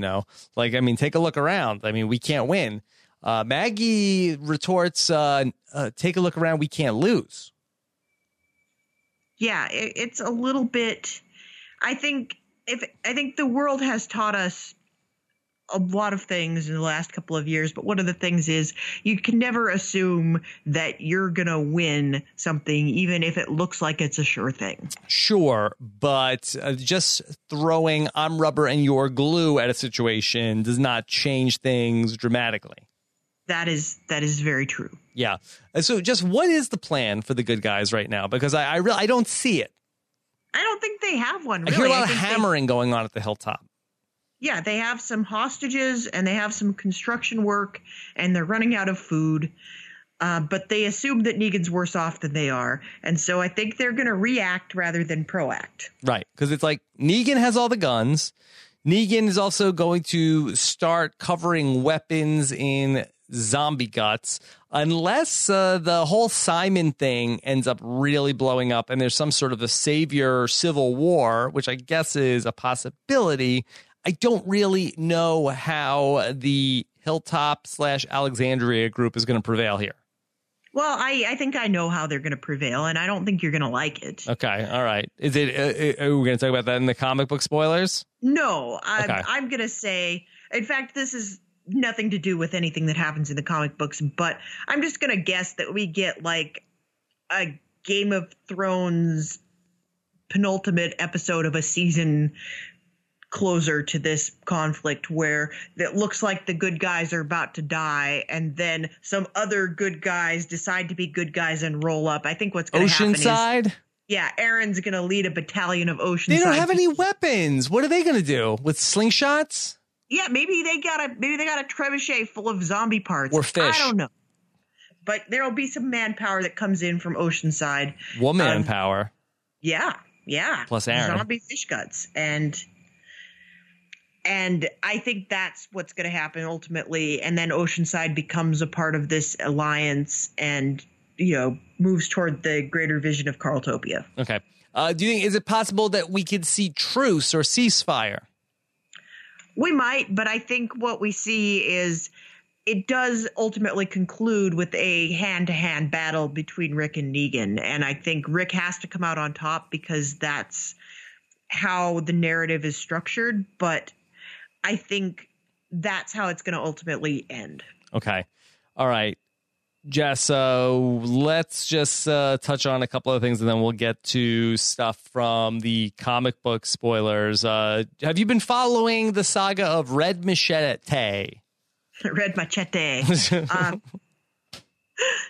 a look around. I mean, we can't win. Maggie retorts, take a look around. We can't lose. Yeah, it's a little bit. I think the world has taught us a lot of things in the last couple of years, but one of the things is you can never assume that you're going to win something, even if it looks like it's a sure thing. Sure, but just throwing I'm rubber and you're glue at a situation does not change things dramatically. That is very true. Yeah. So just what is the plan for the good guys right now? Because I don't see it. I don't think they have one, really. I hear a lot of hammering going on at the hilltop. Yeah, they have some hostages and they have some construction work and they're running out of food. But they assume that Negan's worse off than they are. And so I think they're going to react rather than proact. Right. Because it's like Negan has all the guns. Negan is also going to start covering weapons in zombie guts unless the whole Simon thing ends up really blowing up and there's some sort of a savior civil war, which I guess is a possibility. I don't really know how the Hilltop / Alexandria group is going to prevail here. Well, I think I know how they're going to prevail, and I don't think you're going to like it. Okay, all right. Is it? Are we going to talk about that in the comic book spoilers? No, I'm going to say. In fact, this is nothing to do with anything that happens in the comic books, but I'm just going to guess that we get like a Game of Thrones penultimate episode of a season closer to this conflict where it looks like the good guys are about to die and then some other good guys decide to be good guys and roll up. I think what's going to happen is Oceanside? Yeah, Aaron's going to lead a battalion of Oceanside. They don't have any weapons. What are they going to do with slingshots? Yeah, maybe they got a trebuchet full of zombie parts. Or fish. I don't know. But there'll be some manpower that comes in from Oceanside. Woman power. Yeah. Plus Aaron. Zombie fish guts. And I think that's what's going to happen ultimately. And then Oceanside becomes a part of this alliance and, moves toward the greater vision of Carltopia. Okay. Do you think, is it possible that we could see truce or ceasefire? We might, but I think what we see is it does ultimately conclude with a hand-to-hand battle between Rick and Negan. And I think Rick has to come out on top because that's how the narrative is structured. But I think that's how it's going to ultimately end. Okay. All right. Jess, so let's just touch on a couple of things and then we'll get to stuff from the comic book spoilers. Have you been following the saga of Red Machete? Red Machete.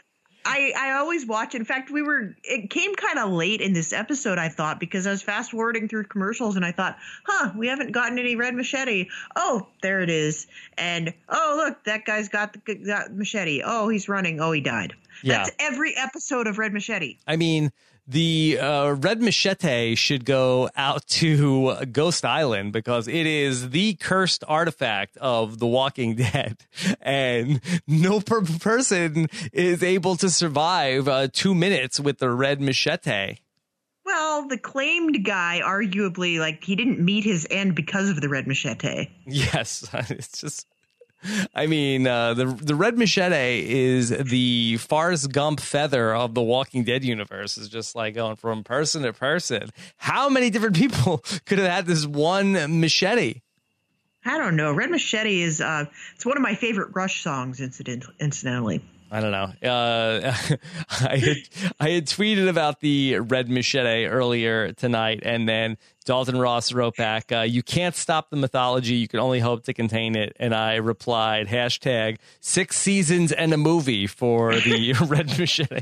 I always watch. In fact, it came kind of late in this episode, I thought, because I was fast forwarding through commercials and I thought, we haven't gotten any Red Machete. Oh, there it is. And, oh, look, that guy's got the machete. Oh, he's running. Oh, he died. Yeah. That's every episode of Red Machete. I mean, the Red Machete should go out to Ghost Island because it is the cursed artifact of The Walking Dead, and no person is able to survive 2 minutes with the Red Machete. Well, the claimed guy, arguably, like, he didn't meet his end because of the Red Machete. Yes, it's just... I mean, the Red Machete is the Forrest Gump feather of the Walking Dead universe. Is just like going from person to person. How many different people could have had this one machete? I don't know. Red Machete is it's one of my favorite Rush songs, incidentally. I don't know. I had tweeted about the Red Machete earlier tonight, and then Dalton Ross wrote back, "You can't stop the mythology. You can only hope to contain it." And I replied, hashtag 6 seasons and a movie for the Red Machete.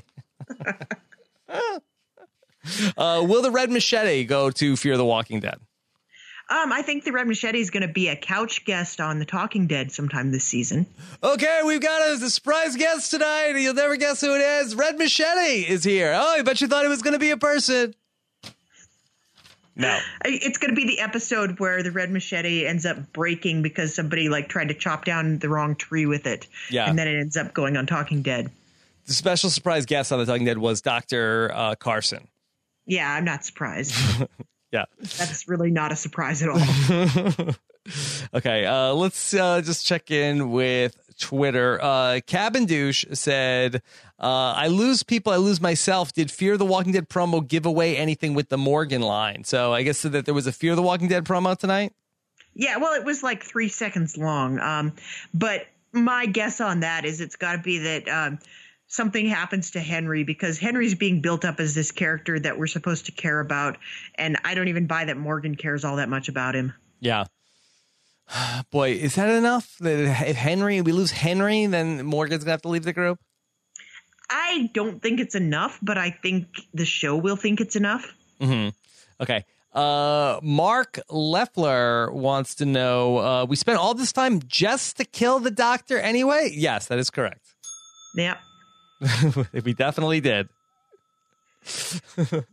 Will the Red Machete go to Fear the Walking Dead? I think the Red Machete is going to be a couch guest on The Talking Dead sometime this season. Okay, we've got a surprise guest tonight. You'll never guess who it is. Red Machete is here. Oh, I bet you thought it was going to be a person. No. It's going to be the episode where the Red Machete ends up breaking because somebody tried to chop down the wrong tree with it. Yeah. And then it ends up going on Talking Dead. The special surprise guest on The Talking Dead was Dr. Carson. Yeah, I'm not surprised. Yeah. That's really not a surprise at all. Okay, let's just check in with Twitter. Cabin Douche said, I lose people, I lose myself. Did Fear the Walking Dead promo give away anything with the Morgan line? So I guess that there was a Fear the Walking Dead promo tonight? Yeah, well, it was 3 seconds long. But my guess on that is it's got to be that something happens to Henry, because Henry's being built up as this character that we're supposed to care about. And I don't even buy that Morgan cares all that much about him. Yeah. Boy, is that enough? If we lose Henry, then Morgan's going to have to leave the group? I don't think it's enough, but I think the show will think it's enough. Mm-hmm. Okay. Mark Leffler wants to know, we spent all this time just to kill the doctor anyway? Yes, that is correct. Yeah. We definitely did. Well,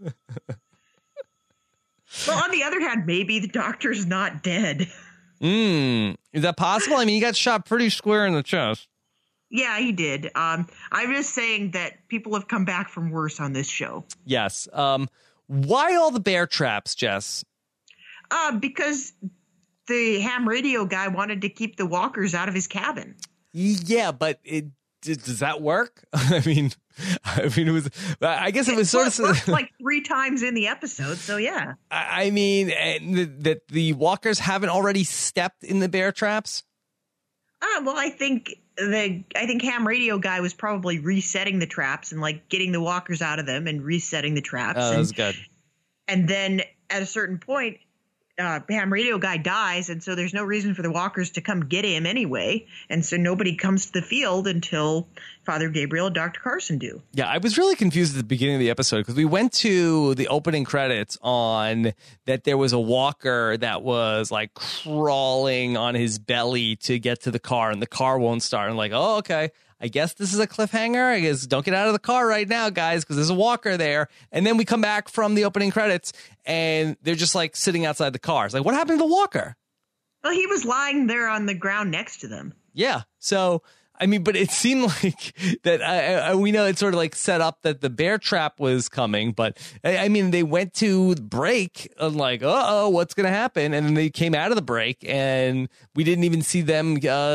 on the other hand, maybe the doctor's not dead. Is that possible? I mean, he got shot pretty square in the chest. Yeah, he did. I'm just saying that people have come back from worse on this show. Yes. Why all the bear traps, Jess? Because the ham radio guy wanted to keep the walkers out of his cabin. Yeah, but does that work? I mean, it was. I guess it was sort of worked 3 times in the episode. So yeah. I mean, that the walkers haven't already stepped in the bear traps. Well, I think ham radio guy was probably resetting the traps and getting the walkers out of them and resetting the traps. Oh, that was good. And then at a certain point, ham radio guy dies, and so there's no reason for the walkers to come get him anyway, and so nobody comes to the field until Father Gabriel and Dr. Carson do. Yeah, I was really confused at the beginning of the episode because we went to the opening credits on that there was a walker that was crawling on his belly to get to the car, and the car won't start. And oh, okay, I guess this is a cliffhanger. I guess don't get out of the car right now, guys, because there's a walker there. And then we come back from the opening credits, and they're just sitting outside the car. It's what happened to the walker? Well, he was lying there on the ground next to them. Yeah. So, I mean, but it seemed like that we know it's sort of set up that the bear trap was coming. But I mean, they went to break and uh-oh, what's going to happen? And then they came out of the break and we didn't even see them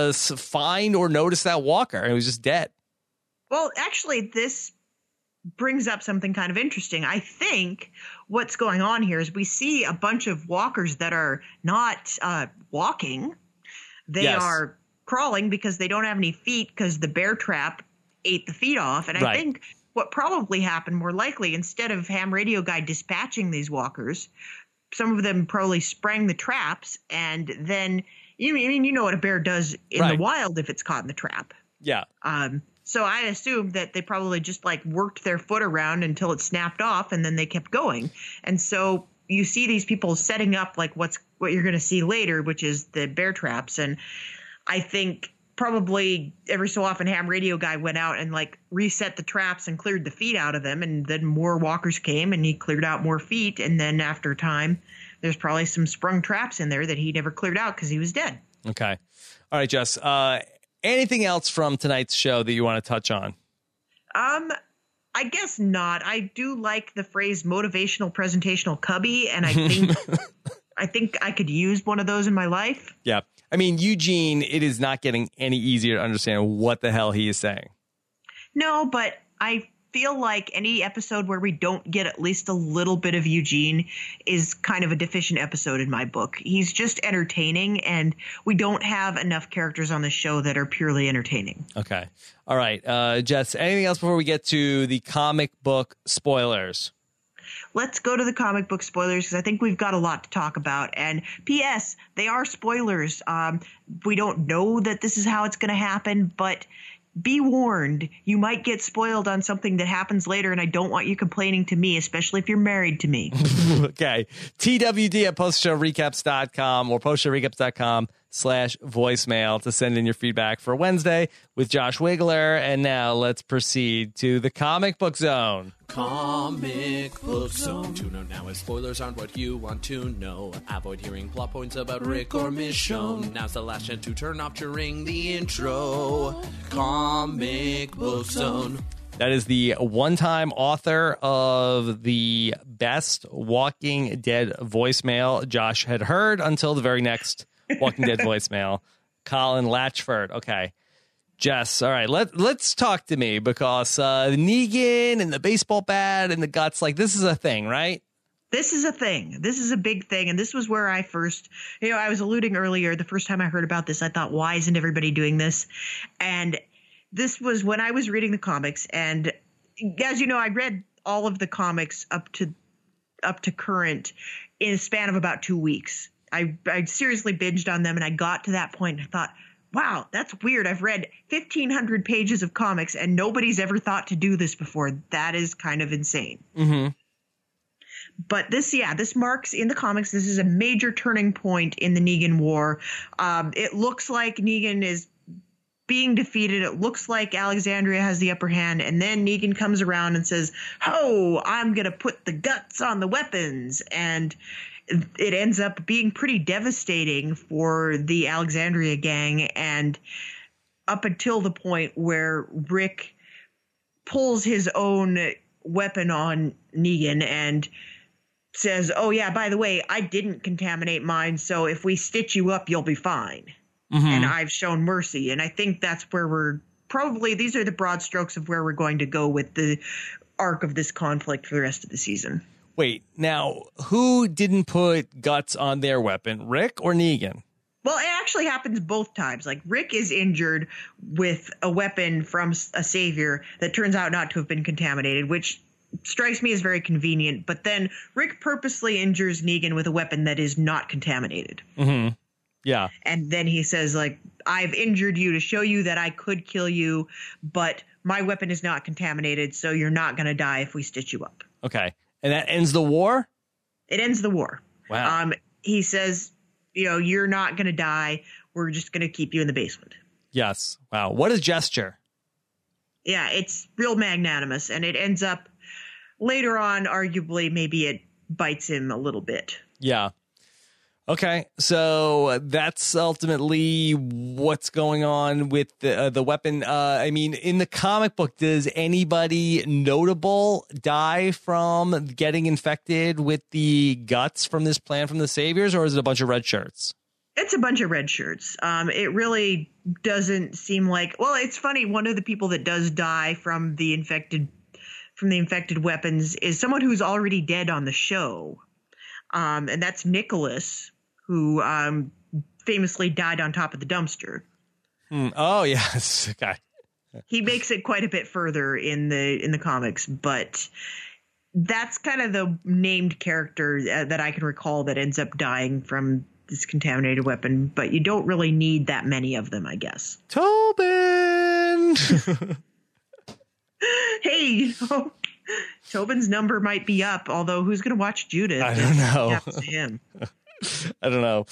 find or notice that walker. It was just dead. Well, actually, this brings up something kind of interesting. I think what's going on here is we see a bunch of walkers that are not walking. They are crawling because they don't have any feet because the bear trap ate the feet off. And I think what probably happened more likely, instead of ham radio guy dispatching these walkers, some of them probably sprang the traps. And then, you know what a bear does in the wild if it's caught in the trap. Yeah. So I assumed that they probably just like worked their foot around until it snapped off, and then they kept going. And so you see these people setting up like what you're going to see later, which is the bear traps. And I think probably every so often Ham Radio Guy went out and like reset the traps and cleared the feet out of them. And then more walkers came and he cleared out more feet. And then after time, there's probably some sprung traps in there that he never cleared out because he was dead. Okay. All right, Jess. Anything else from tonight's show that you want to touch on? I guess not. I do like the phrase motivational presentational cubby, and I think I think I could use one of those in my life. Yeah. I mean, Eugene, it is not getting any easier to understand what the hell he is saying. No, but I feel like any episode where we don't get at least a little bit of Eugene is kind of a deficient episode in my book. He's just entertaining, and we don't have enough characters on the show that are purely entertaining. Okay. All right. Jess, anything else before we get to the comic book spoilers? Let's go to the comic book spoilers because I think we've got a lot to talk about. And P.S., they are spoilers. We don't know that this is how it's going to happen, but be warned, you might get spoiled on something that happens later, and I don't want you complaining to me, especially if you're married to me. Okay. TWD at postshowrecaps.com or postshowrecaps.com/voicemail to send in your feedback for Wednesday with Josh Wigler. And now let's proceed to the comic book zone. Comic Book Zone. Tune out now as spoilers aren't what you want to know. Avoid hearing plot points about Rick or Michonne. Now's the last chance to turn off during the intro. Comic Book Zone. That is the one-time author of the best Walking Dead voicemail Josh had heard until the very next Walking Dead voicemail, Colin Latchford. Okay. Jess, all right, let's talk to me because Negan and the baseball bat and the guts, like this is a thing, right? This is a thing. This is a big thing. And this was where I first, I was alluding earlier, the first time I heard about this, I thought, why isn't everybody doing this? And this was when I was reading the comics. And as you know, I read all of the comics up to current in a span of about 2 weeks. I seriously binged on them, and I got to that point and I thought, wow, that's weird. I've read 1,500 pages of comics and nobody's ever thought to do this before. That is kind of insane. Mm-hmm. But this marks in the comics, this is a major turning point in the Negan War. It looks like Negan is being defeated. It looks like Alexandria has the upper hand. And then Negan comes around and says, "Oh, I'm going to put the guts on the weapons." And it ends up being pretty devastating for the Alexandria gang, and up until the point where Rick pulls his own weapon on Negan and says, "Oh yeah, by the way, I didn't contaminate mine, so if we stitch you up, you'll be fine." Mm-hmm. And I've shown mercy. And I think that's where these are the broad strokes of where we're going to go with the arc of this conflict for the rest of the season. Wait, now, who didn't put guts on their weapon, Rick or Negan? Well, it actually happens both times. Like, Rick is injured with a weapon from a savior that turns out not to have been contaminated, which strikes me as very convenient. But then Rick purposely injures Negan with a weapon that is not contaminated. Mm-hmm. Yeah. And then he says, like, I've injured you to show you that I could kill you, but my weapon is not contaminated, so you're not going to die if we stitch you up. Okay. And that ends the war? It ends the war. Wow. He says, you're not going to die. We're just going to keep you in the basement. Yes. Wow. What a gesture. Yeah, it's real magnanimous. And it ends up later on, arguably, maybe it bites him a little bit. Yeah. Okay, so that's ultimately what's going on with the weapon. I mean, in the comic book, does anybody notable die from getting infected with the guts from this plan from the Saviors, or is it a bunch of red shirts? It's a bunch of red shirts. It really doesn't seem like. Well, it's funny. One of the people that does die from the infected weapons is someone who's already dead on the show, and that's Nicholas, who famously died on top of the dumpster. Oh, yes. Okay. He makes it quite a bit further in the comics, but that's kind of the named character that I can recall that ends up dying from this contaminated weapon. But you don't really need that many of them, I guess. Tobin! Hey, Tobin's number might be up, although who's going to watch Judith? I don't know. Happens to him. I don't know.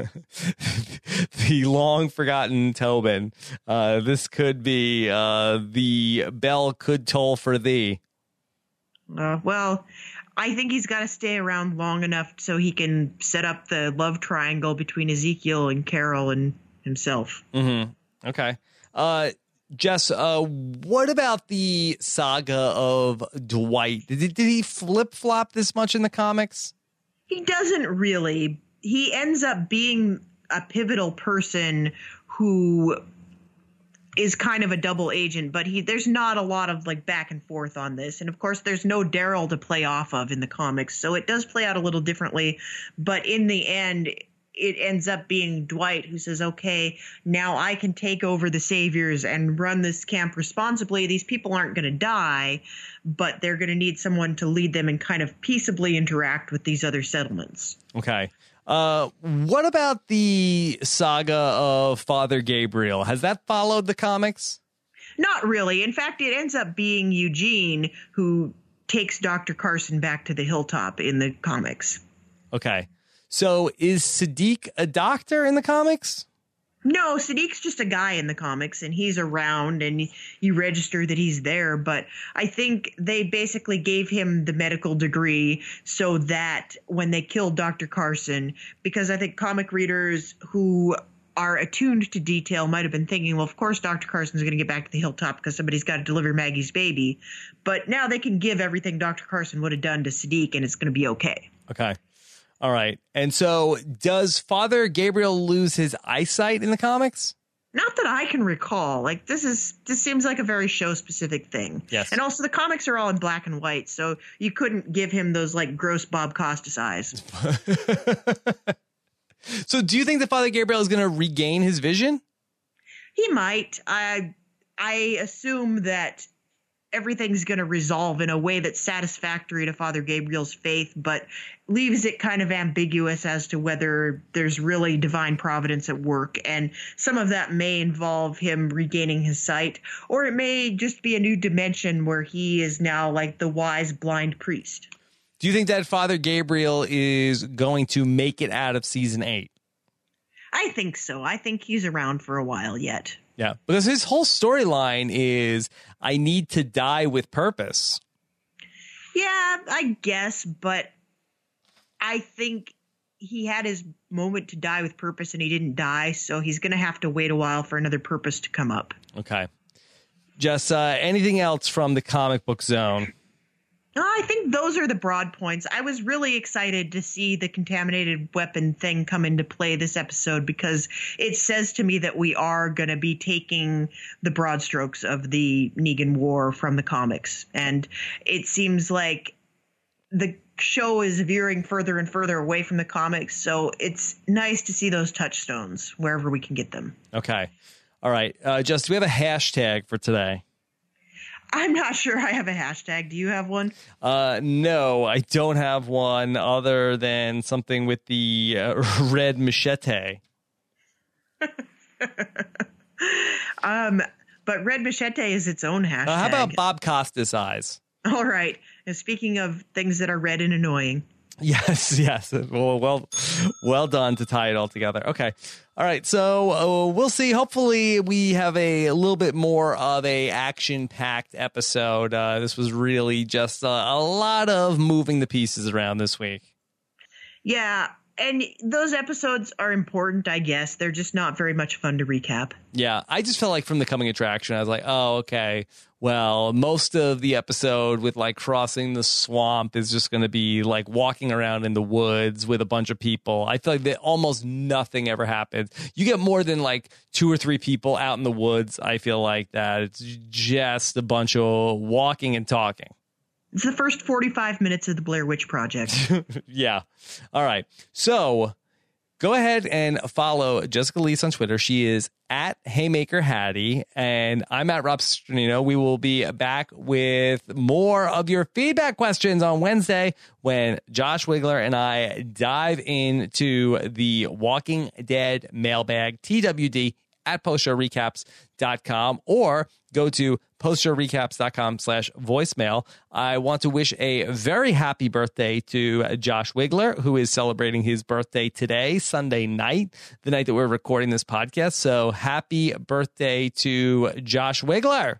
The long forgotten Tobin. This could be the bell could toll for thee. Well, I think he's got to stay around long enough so he can set up the love triangle between Ezekiel and Carol and himself. Mm-hmm. Okay. Jess, what about the saga of Dwight? Did he flip-flop this much in the comics? He doesn't really. He ends up being a pivotal person who is kind of a double agent, but there's not a lot of like back and forth on this. And of course, there's no Daryl to play off of in the comics, so it does play out a little differently. But in the end, it ends up being Dwight who says, okay, now I can take over the Saviors and run this camp responsibly. These people aren't going to die, but they're going to need someone to lead them and kind of peaceably interact with these other settlements. Okay. What about the saga of Father Gabriel? Has that followed the comics? Not really. In fact, it ends up being Eugene who takes Dr. Carson back to the hilltop in the comics. Okay. So is Sadiq a doctor in the comics? No, Sadiq's just a guy in the comics, and he's around, and you register that he's there. But I think they basically gave him the medical degree so that when they killed Dr. Carson, because I think comic readers who are attuned to detail might have been thinking, well, of course Dr. Carson's going to get back to the hilltop because somebody's got to deliver Maggie's baby. But now they can give everything Dr. Carson would have done to Sadiq, and it's going to be okay. Okay. All right. And so does Father Gabriel lose his eyesight in the comics? Not that I can recall. Like this seems like a very show specific thing. Yes. And also the comics are all in black and white, so you couldn't give him those like gross Bob Costas eyes. So do you think that Father Gabriel is going to regain his vision? He might. I assume that everything's going to resolve in a way that's satisfactory to Father Gabriel's faith, but leaves it kind of ambiguous as to whether there's really divine providence at work. And some of that may involve him regaining his sight, or it may just be a new dimension where he is now like the wise blind priest. Do you think that Father Gabriel is going to make it out of season 8? I think so. I think he's around for a while yet. Yeah, because his whole storyline is I need to die with purpose. Yeah, I guess, but I think he had his moment to die with purpose and he didn't die, so he's going to have to wait a while for another purpose to come up. Okay. Just anything else from the comic book zone? I think those are the broad points. I was really excited to see the contaminated weapon thing come into play this episode because it says to me that we are going to be taking the broad strokes of the Negan War from the comics. And it seems like the show is veering further and further away from the comics. So it's nice to see those touchstones wherever we can get them. Okay. All right. Just, do we have a hashtag for today? I'm not sure I have a hashtag. Do you have one? No, I don't have one other than something with the red machete. But red machete is its own hashtag. How about Bob Costas eyes? All right. And speaking of things that are red and annoying. Yes. Well done to tie it all together. Okay. All right. So we'll see. Hopefully we have a little bit more of a action-packed episode. This was really just a lot of moving the pieces around this week. Yeah. And those episodes are important, I guess. They're just not very much fun to recap. Yeah. I just felt like from the coming attraction, I was like, oh, okay. Well, most of the episode with like crossing the swamp is just going to be like walking around in the woods with a bunch of people. I feel like that almost nothing ever happens. You get more than like 2 or 3 people out in the woods. I feel like that it's just a bunch of walking and talking. It's the first 45 minutes of the Blair Witch Project. Yeah. All right. So go ahead and follow Jessica Leese on Twitter. She is at Haymaker Hattie, and I'm at Rob Cesternino. We will be back with more of your feedback questions on Wednesday when Josh Wigler and I dive into the Walking Dead mailbag, TWD at postshowrecaps.com, or go to postshowrecaps.com/voicemail. I want to wish a very happy birthday to Josh Wigler, who is celebrating his birthday today, Sunday night, the night that we're recording this podcast. So happy birthday to Josh Wigler.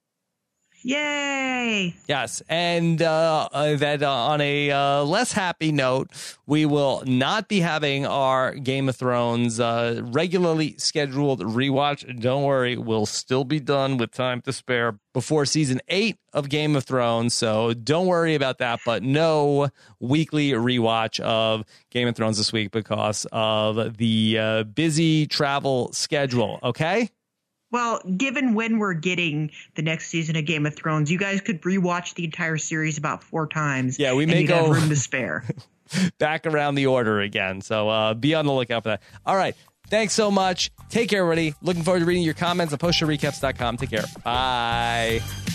Yay! Yes, and that on a less happy note, we will not be having our Game of Thrones regularly scheduled rewatch. Don't worry, we'll still be done with time to spare before season 8 of Game of Thrones, so don't worry about that, but no weekly rewatch of Game of Thrones this week because of the busy travel schedule, okay? Well, given when we're getting the next season of Game of Thrones, you guys could rewatch the entire series about 4 times. Yeah, we may go have room to spare. Back around the order again. So be on the lookout for that. All right. Thanks so much. Take care, everybody. Looking forward to reading your comments on postshowrecaps.com. Take care. Bye.